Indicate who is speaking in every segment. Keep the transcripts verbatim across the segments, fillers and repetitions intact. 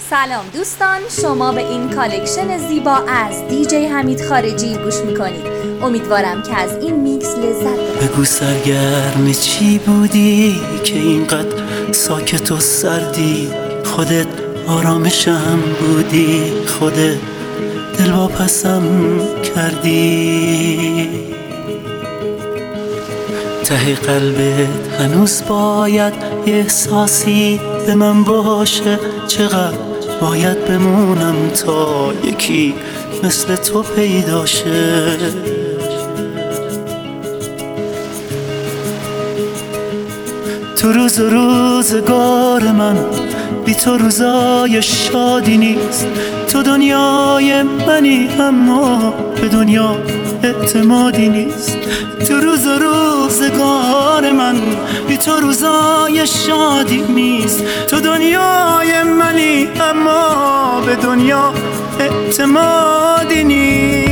Speaker 1: سلام دوستان، شما به این کالکشن زیبا از دیجی حمید خارجی گوش میکنید. امیدوارم که از این میکس لذت ببرید.
Speaker 2: بگو سرگرم چی بودی که اینقدر ساکت و سردی؟ خودت آرامشم بودی، خودت دل واپسم کردی. ته قلبت هنوز باید یه احساسی به من باشه. چقدر باید بمونم تا یکی مثل تو پیدا شه؟ تو روز و روزگار من بی تو روزای شادی نیست. تو دنیای منی اما به دنیا اعتمادی نیست. تو روز و روزگار من بی تو روزای شادی نیست. تو دنیای منی اما به دنیا اعتمادی نیست.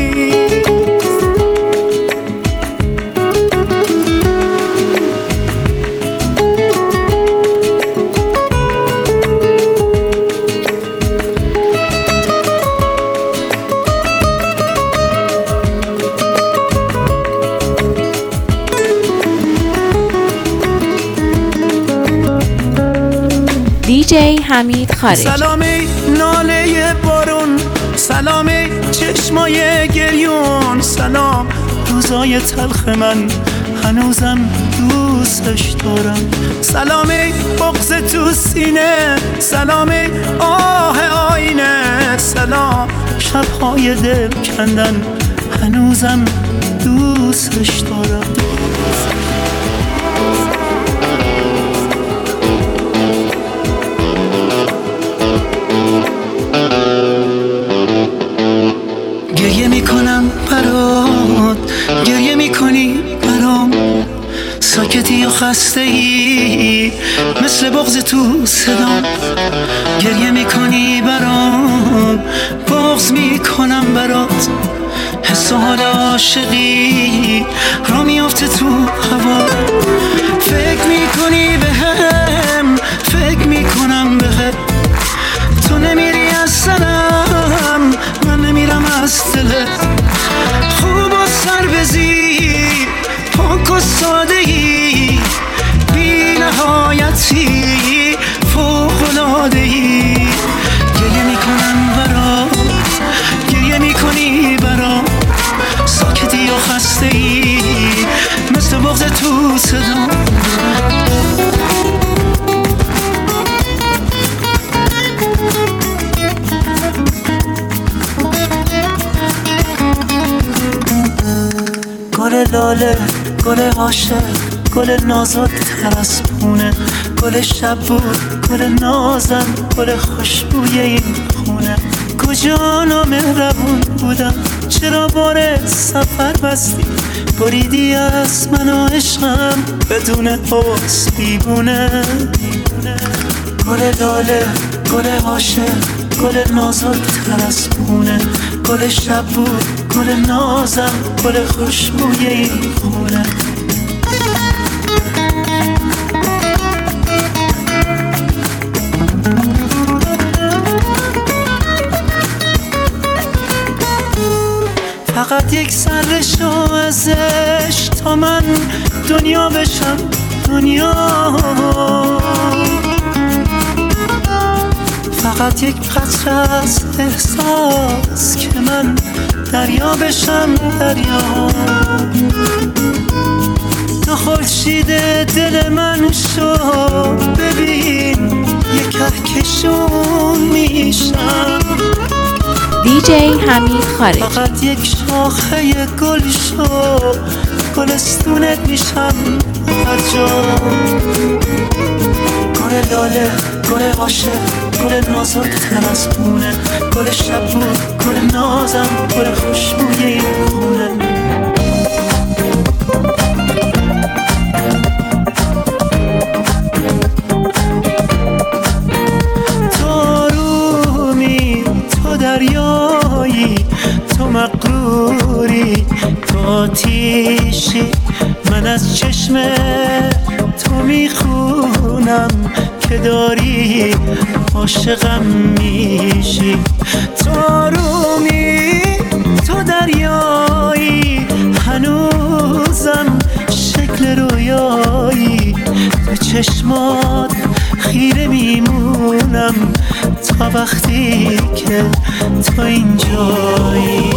Speaker 1: دیجی حمید خارجی.
Speaker 2: سلامی ناله بارون، سلامی چشمای گریون، سلام روزای تلخ من هنوزم دوستش دارم. سلامی بغض تو سینه، سلامی آه آینه، سلام شبهای دل کندن هنوزم دوستش دارم. گریه میکنم برات، گریه میکنی برام، ساکتی و خسته ای مثل بغض تو صدام. گریه میکنی برام، بغض میکنم برات، حس و حال عاشقی را میافته تو هوا. فکر میکنی به هم، فکر میکنم به هم، تو نمیری از سرم، من نمیرم از دلت. خوب و سر بزی، پاک و سادهی، بی نهایتی، فوق‌العاده‌ای. گریه میکنم برات، گریه میکنی برام، ساکتی و خسته‌ای مثل بغض تو صدا. گل لاله، گل عاشق، گل نازک تر از پونه، گل شب بود، گل نازم، گل خوشبوی این خونه. کجا نامهربون بودم، چرا بار سفر بستی؟ بریدی از من و عشقم بدون حس بیگونه. گل لاله، گل عاشق، گل نازک تر از پونه، گل شب بود، گل نازم، گل خوشبوی این خونه. فقط یک سر شو ازش تا من دنیا بشم، دنیا. فقط یک قطره از احساس که من دریا بشم، دریا. تو خورشید دل من شو، ببین یک کهکشون میشم.
Speaker 1: دیجی حمید خارجی.
Speaker 2: فقط یک شاخه گل شو، گلستونت میشم هر جا. گل لاله، گل عاشق، گل نازک تر از پونه، گل شب بود، گل نازم، گل خوشبوی این خونه. تو آرومی، تو دریایی، تو مغروری، تو آتیشی، من از چشم تو میخونم که داری عاشقم میشی. تو آرومی، تو دریایی، هنوزم شکل رویایی. تو چشمات خیره میمونم تا وقتی که تو اینجایی.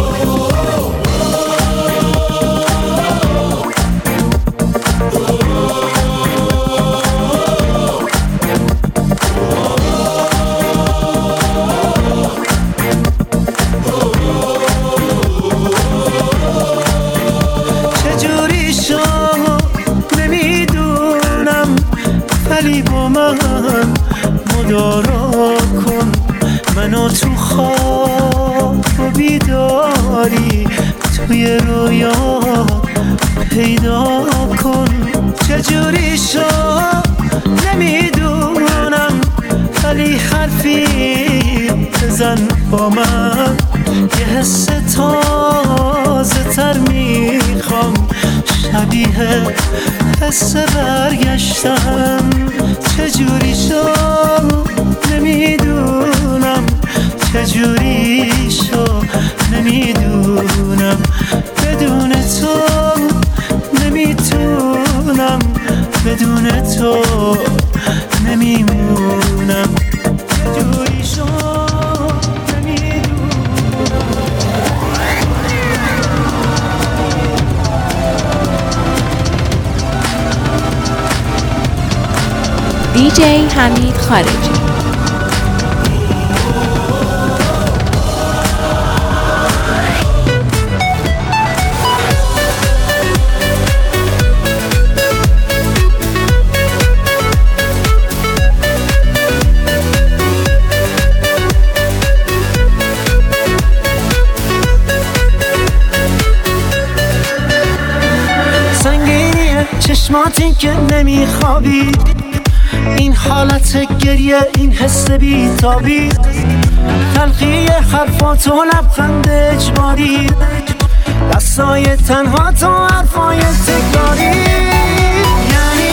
Speaker 2: چجوری شد نمیدونم، ولی با من مدارا کن. منو تو خواب و بیداری توی رویا پیدا کن. چجوری شد نمیدونم، ولی حرفی بزن با من. یه حس تازه تر میخوام، شبیه حس برگشتن. چجوری شد نمیدونم، چجوری شد نمیدونم. بدون تو نمیتونم، بدون تو نمیمونم. چجوری شد نمیدونم.
Speaker 3: دیجی حمید خارجی.
Speaker 2: سنگینیه چشماتی که نمیخوابی، این حالت گریه، این حس بیتابی، تلخی حرفات و لبخند اجباری، دستای تنها تو حرفای تکراری. یعنی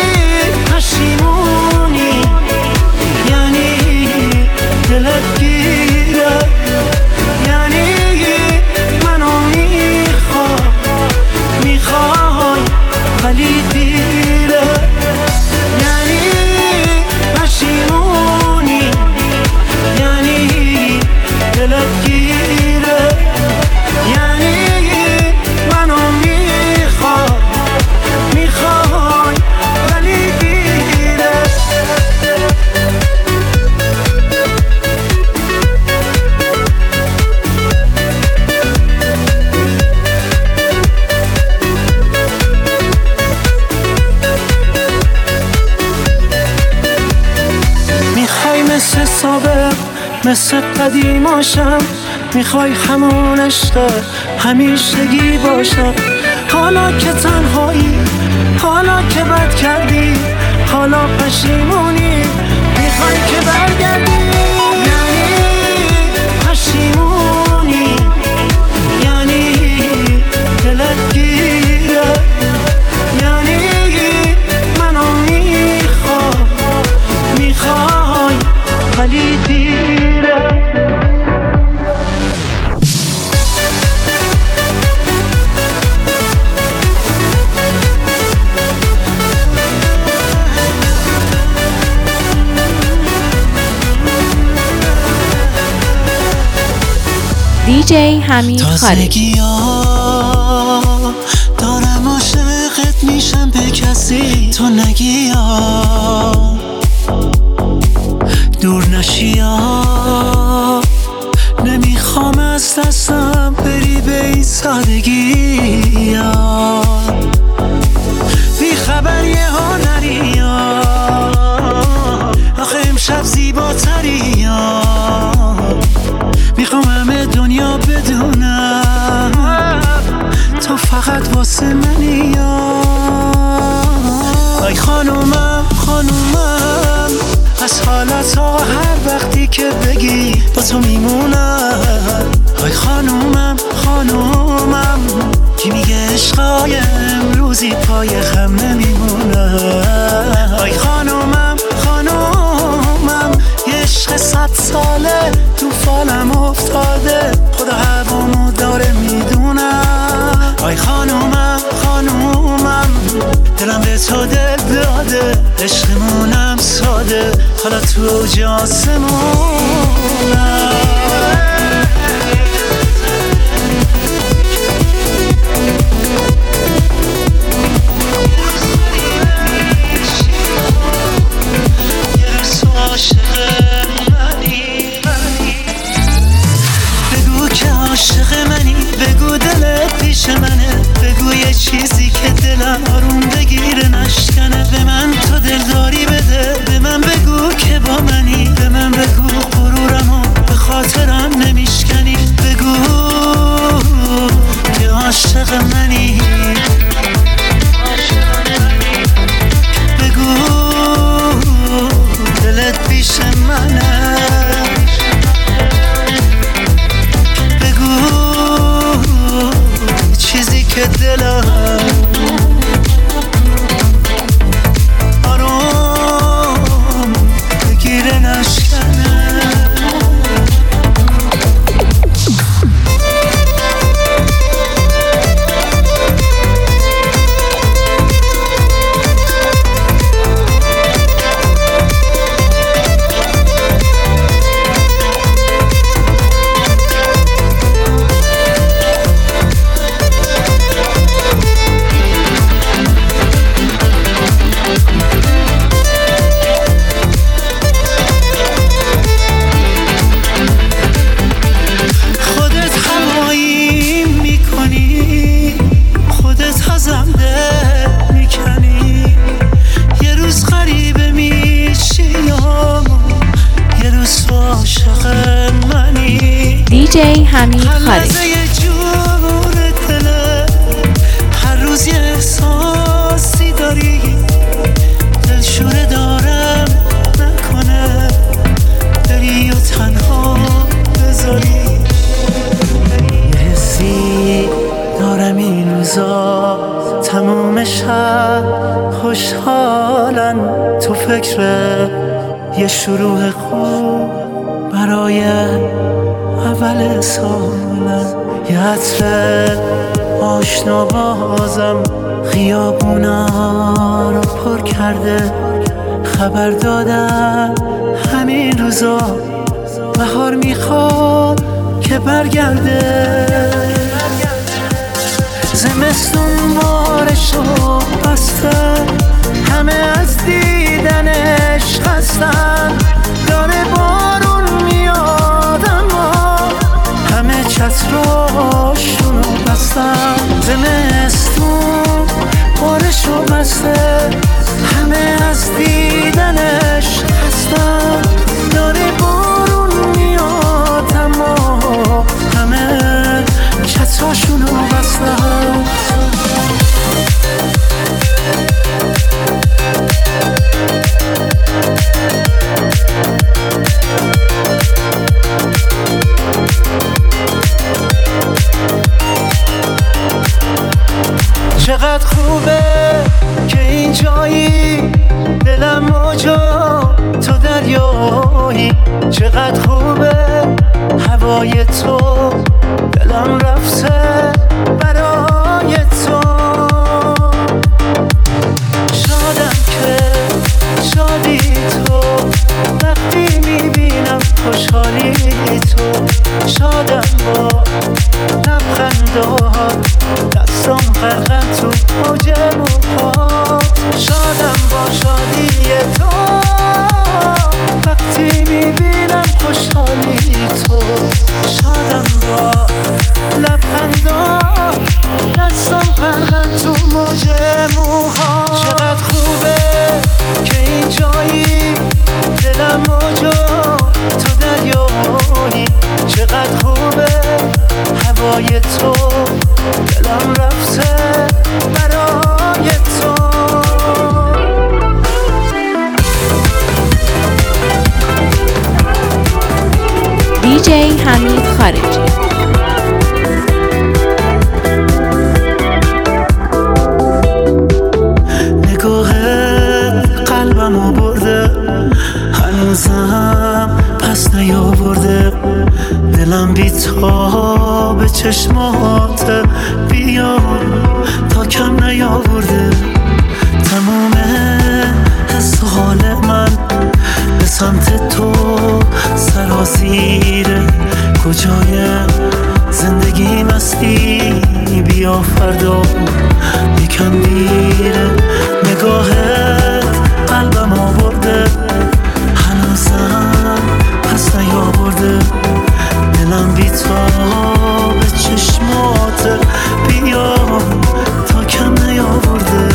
Speaker 2: پشیمونی، یعنی دلت گیره، یعنی منو میخوای، میخوای ولی دیره. یعنی پشیمونی، یعنی دلت گیره، یعنی منو میخوای، میخوای ولی دیره. میخوای مثل سابق، مثل قدیماشم، میخوای همون عشق همیشگی باشم. حالا که تنهایی، حالا که بد کردی، حالا پشیمونی، میخوای که برگردی. یعنی پشیمونی، یعنی دلت گیره، یعنی منو میخوای، میخوای ولی دیره.
Speaker 3: دیجی حمید خارجی.
Speaker 2: دارم عاشقت میشم به کسی تو نگیا، دور نشیا. نمیخوام از دستم بری به این سادگی، بی خبر یه هنری، آخه امشب زیباتری. میخوام همه دنیا بدونم تو فقط واسه منی. ای خانومم خانومم، از حالت ها هر وقتی که بگی با تو میمونم. ای خانومم خانومم، کی میگه عشقای امروزی پای خم نمیمونم. ای خانومم خانومم، ساله تو فالم افتاده، خدا هوامو داره میدونم. آی خانومم خانومم دلم به تو دل داده، عشقمونم ساده حالا تو جاسمونم. عاشق منی بگو دلت پیش منه، بگو یه چیزی که دلم آروم بگیره نشکنه. به من تو دلداری بده، به من بگو که با منی، به من بگو غرورمو به خاطرم نمیشکنی. بگو که عاشق منی، بگو دلت پیش منه، چیزی که دلم آروم بگیره نشکنه.
Speaker 3: دیجی حمید خارجی.
Speaker 2: هر روز یه احساسی داری، دلشوره دارم نکنه بری و تنها بذاری. یه حسی دارم این روزا تموم شب خوشحالن، تو فکر یه شروع خوب برای اول سالم. یه عطر آشنا بازم خیابونا رو پر کرده، خبر دادن همین روزا بهار میخواد که برگرده. زمستون بارشو بسته، همه از دیدنش خستن. داره بارون میاد اما همه چتراشونو بستن. زمستون بارشو بسته، همه از دیدنش خستن. داره بارون میاد اما همه چتراشونو بستن. چقدر خوبه که این جایی، دلم موجا تو دریایی. چقدر خوبه هوای تو، دلم رفته برای تو. شادم که شادی تو، وقتی میبینم خوشحالی تو. شادم با لبخندات، دستم غرقم تو موج موهات. شادم با شادی تو، وقتی میبینم خوشحالی تو. شادم با لبخندات، دستم غرقم تو موج موهات. چقدر خوبه که این جایی، دلم موجا تو دریایی. چقدر خوبه هوای تو، دلم رفته برای تو.
Speaker 3: دیجی حمید خارجی.
Speaker 2: نگاهت قلبمو برده، هنوزم پس نیاد دلم بی تا به چشمات بیا تا کم نیاورده تموم حس و حال من به سمت تو سرازیره کجای زندگی مستی بیا فردا یکم دیره نگاهت قلبم آورده هنوزم پس نیاورده دلم بی تا به چشمات بیا تا کم نیاورده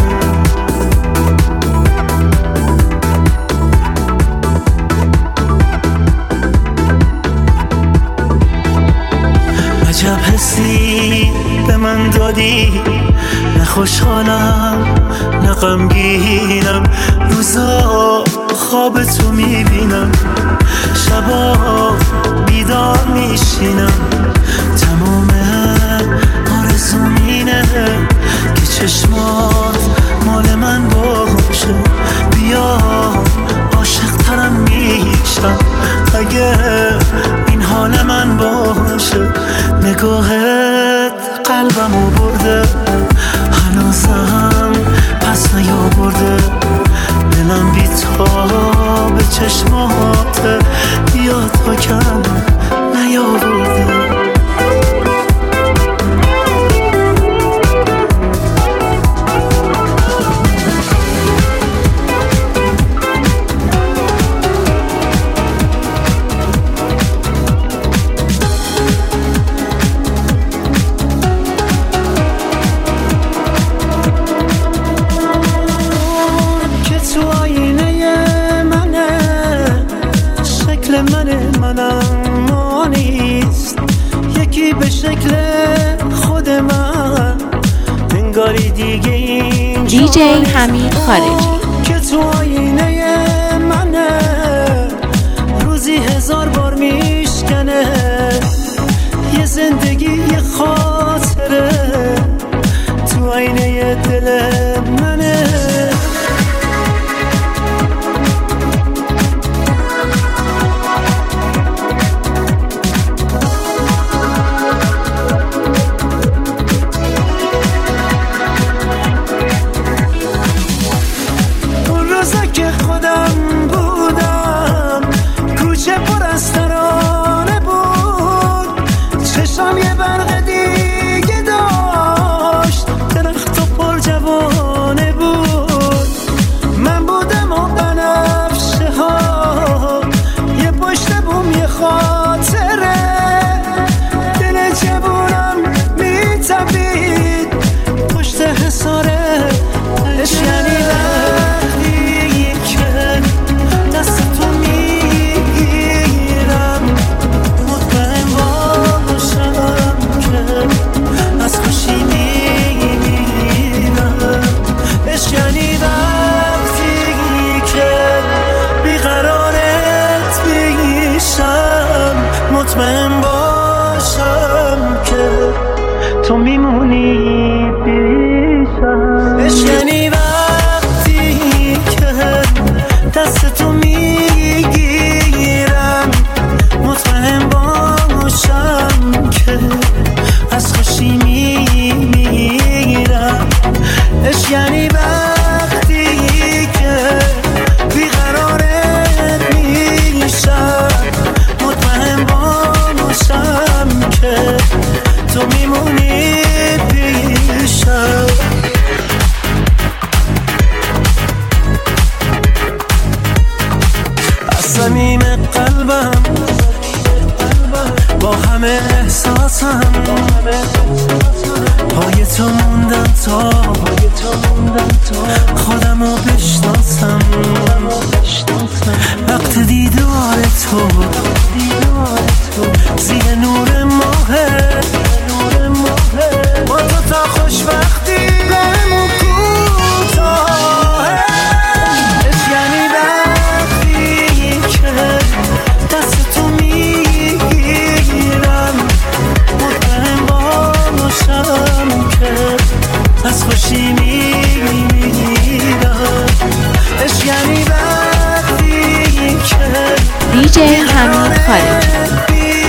Speaker 2: عجب حسی به من دادی نه خوشحالم نه غمگینم روزا خواب تو میبینم شبا بیدار میشینم تمام آرزوم اینه که چشمات مال من باشه بیا عاشق ترم میشم اگه این حال من باشه نگاهت قلبمو برده هنوزم پس نیاورده دلم بی تا به چشمات بیا تا کم نیاورده
Speaker 3: دی جی حمید خارجی
Speaker 2: که تو آینه منه روزی هزار بار میشکنه یه زندگی یه خاطره تو آینه دل منه مطمئن باشم که تو میمونی پیشم یعنی وقتی که دست تو میگیرم مطمئن باشم که از خوشی میمیرم یعنی وقتی که بیقرارت میشم مطمئن باشم که تو میمونی پیشم از صمیم قلبم با همه احساسم پای تو موندم تا خودمو بشناسم وقت دیدار تو زیر نور ماهه با تو تا خوشبختی بهمون کوتاهه یعنی وقتی که دست تو میگیرم مطمئن باشم که از خوشی میمیرم یعنی وقتی که
Speaker 3: دی جی حمید خارجی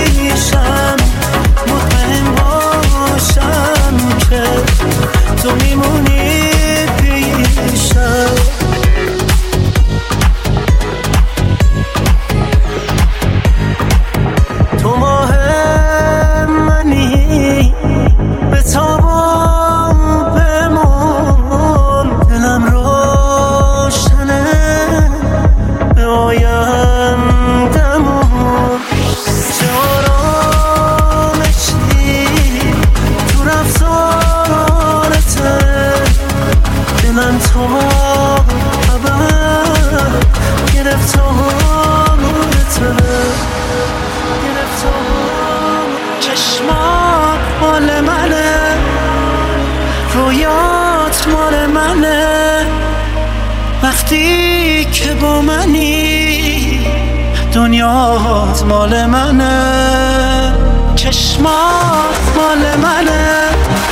Speaker 2: وقتی که با منی دنیات مال منه، چشمات مال منه،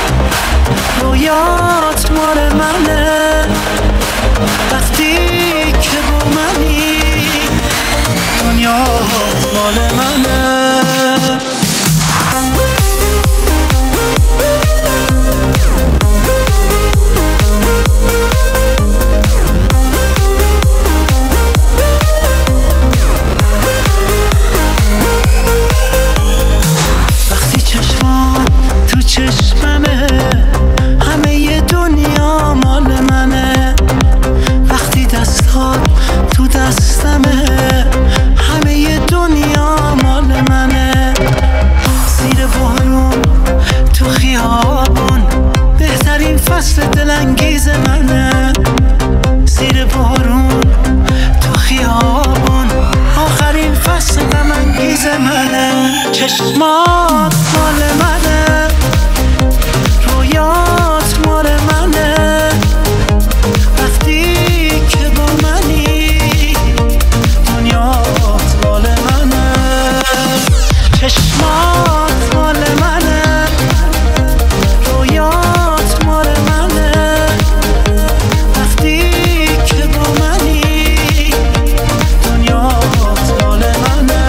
Speaker 2: رویات مال منه. وقتی که با منی دنیات مال منه. چشممه همه ی دنیا مال منه. وقتی دستات تو دستمه همه ی دنیا مال منه. زیر بارون تو خیابون بهترین فصل دلانگیز منه. زیر بارون تو خیابون آخرین فصل غم‌انگیز منه. چشمات مال منه، رویات مال منه. وقتی که با منی دنیات مال منه. چشمات مال منه، رویات مال منه. وقتی که با منی دنیات مال منه.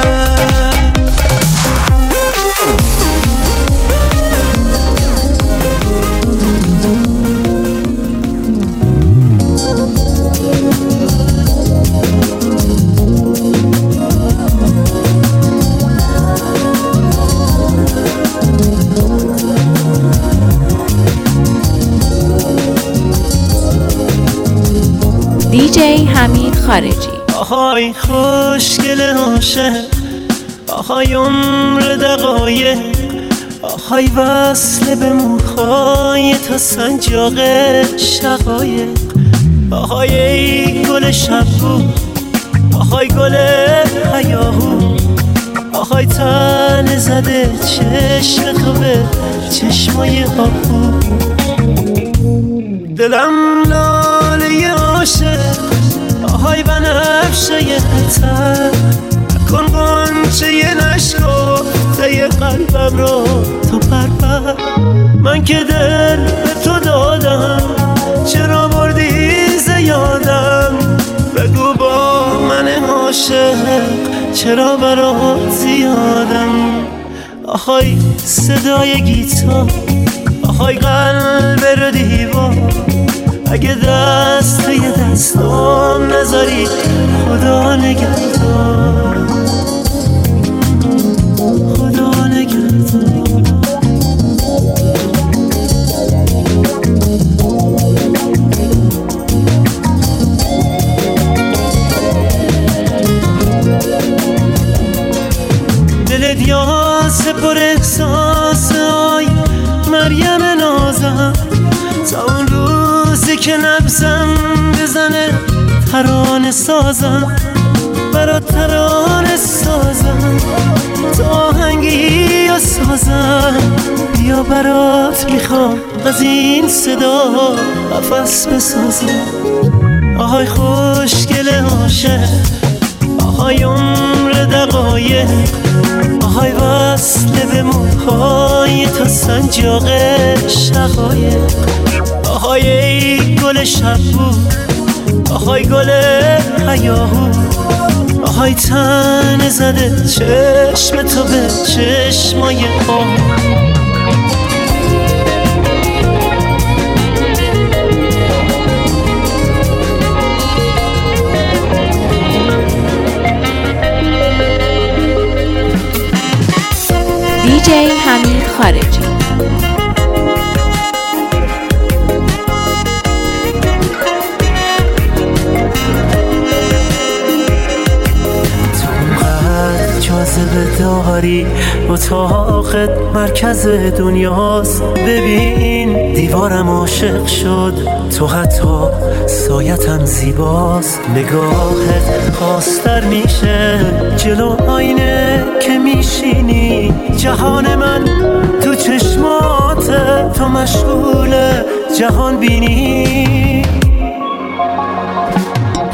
Speaker 3: دیجی حمید خارجی.
Speaker 2: آهای خوشگل عاشق، آهای عمر دقایق، آهای وصل به موهای تا سنجاق شقایق. آهای ای گل شبو، آهای گل هیاهو، آهای تن زده چشم تو به چشمای آهو. دلم لاله عاشق، آهای بنفشه تر، نکن غنچه نشکفته قلبم رو تو پرپر. من که دل به تو دادم، چرا بردی زیادم؟ بگو با من عاشق چرا برات زیادم؟ آهای صدای گیتار، آهای قلب رو دیوار، اگه دست توی دستم نذاری خدا نگهدار، خدا نگهدار. دلت یاس پر احساس، آی مریم نازم، تا اون روزی که نبزم بزنه ترانه سازم، برات ترانه سازم، تا آهنگی یا سازم. بیا برات میخوام از این صدا قفس بسازم. آهای خوشگل عاشق، آهای عمر دقایق، آهای وصل به موهای تا سنجاق شقایق. آهای ای گل شبو، آهای گل هیاهو، آهای تن زده چشم تو به چشمای آهو.
Speaker 3: دیجی حمید خارجی.
Speaker 2: جاذبه داری، اتاقت مرکز دنیاست. ببین دیوارم عاشق شد، تو حتی سایتم زیباست. نگاهت خواستر میشه جلو آینه که میشینی. جهان من تو چشمات، تو مشغول جهان بینی.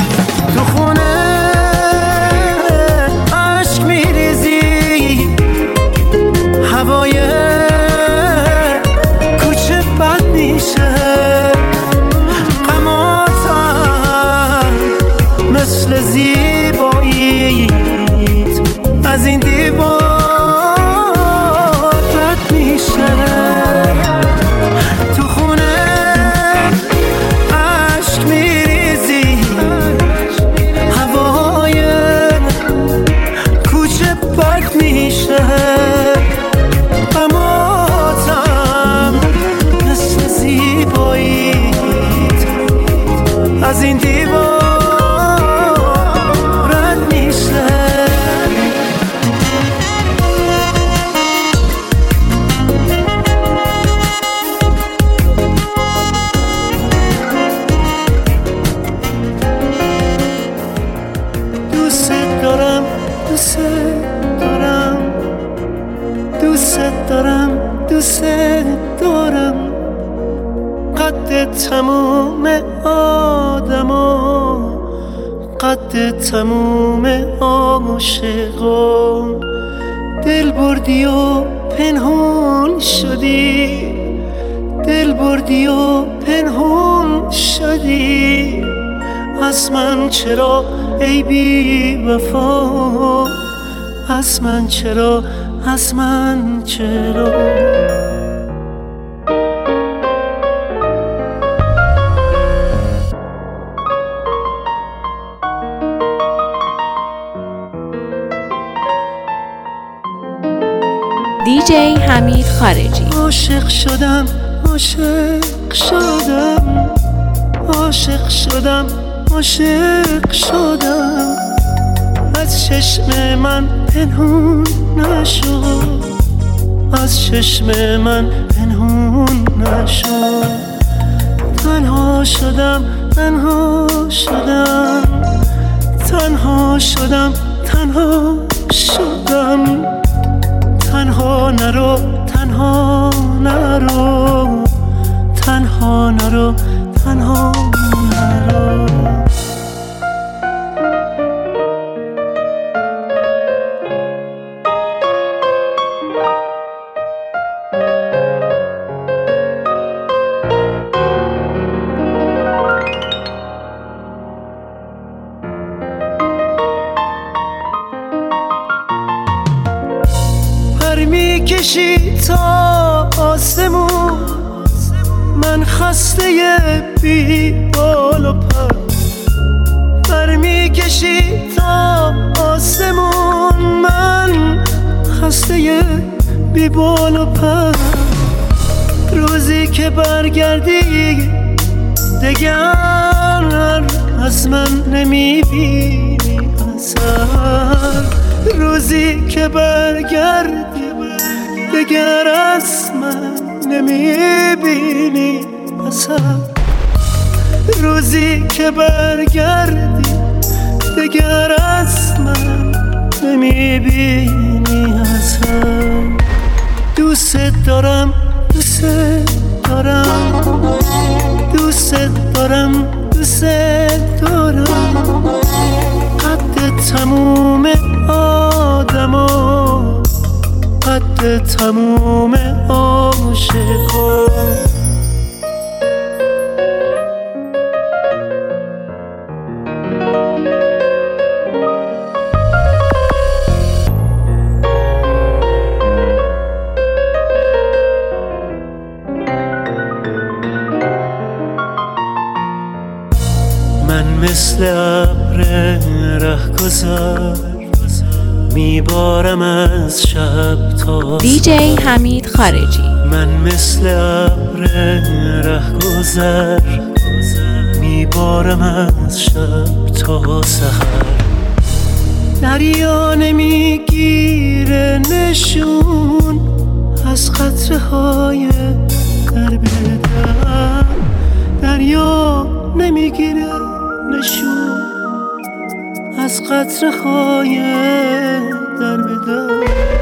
Speaker 2: میشه غماتم مثل زیباییت از این دیوار رد میشه. دوست دارم دوست دارم دوست دارم دوست دارم قد تموم آدما قد تموم عاشقان دل بردی و پنهون شدی دل بردی و پنهون شدی از من چرا ای بی وفا از من چرا از من چرا.
Speaker 3: دیجی حمید خارجی.
Speaker 2: عاشق شدم عاشق شدم عاشق شدم عاشق شدم از چشم من پنهون نشد از چشم من پنهون نشد. تنها شدم تنها شدم تنها شدم تنها شدم تنها نرو تنها نرو تنها نرو تنها نرو. پر میکشی تا آسمون من خسته بی بال و پر پر میکشی تا آسمون من خسته بی بال و پر. روزی که برگردی دگر از من نمیبینی اثر روزی که برگردی دگر از من نمیبینی اثر روزی که برگردی دگر از من نمیبینی اثر. دوست دارم دوست دارم دوست دارم دوست دارم قد تموم آدما قد تموم عاشقان. من مثل ابر رهگذر میبارم از شب تا
Speaker 3: دیجی حمید خارجی.
Speaker 2: من مثل ابر رهگذر میبارم از شب تا سحر. دریا نمیگیره نشون از قطره های در بدر دریا نمیگیره نشون از قطره های در بدر.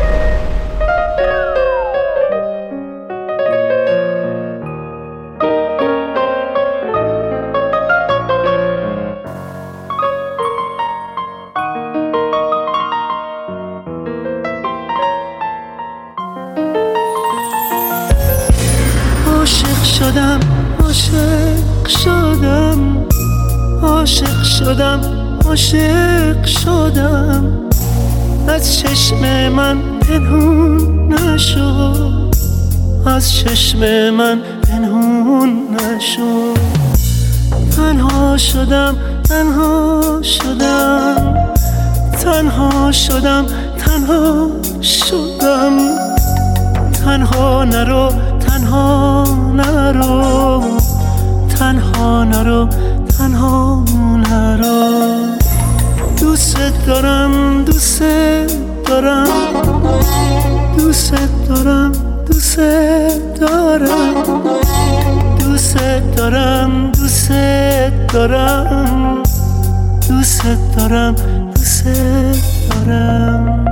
Speaker 2: عاشق شدم عاشق شدم عاشق شدم عاشق شدم از چشم من پنهون نشد از چشم من پنهون نشد. تنها شدم تنها شدم تنها شدم تنها شدم. تنها نرو تنها نرو تنها نرو تنها نرو. دوست دارم دوست دارم دوست دارم دوست دارم دوست دارم دوست دارم دوست دارم دوست دارم.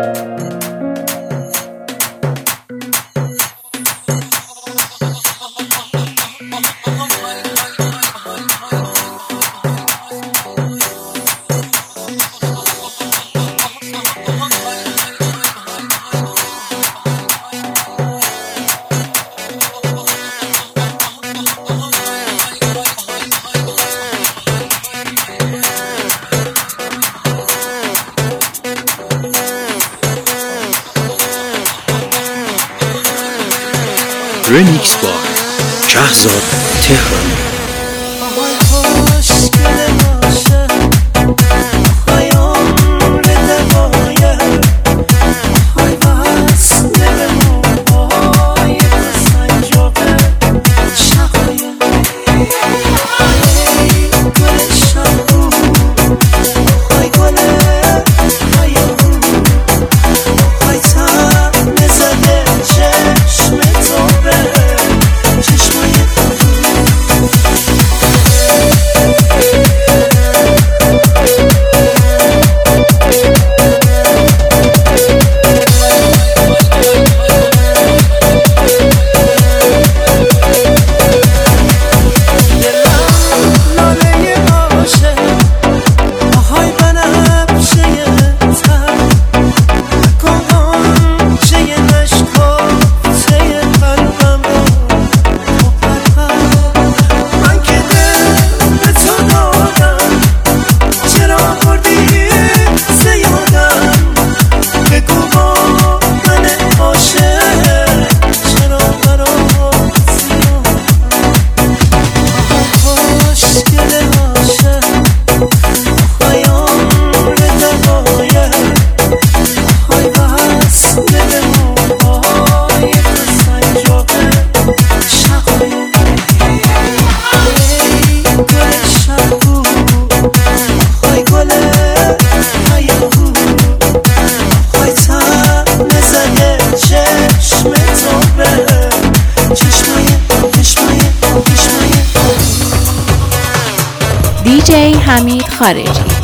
Speaker 4: رمیکس با شهزاد تهرانی.
Speaker 3: دی جی حمید خارجی.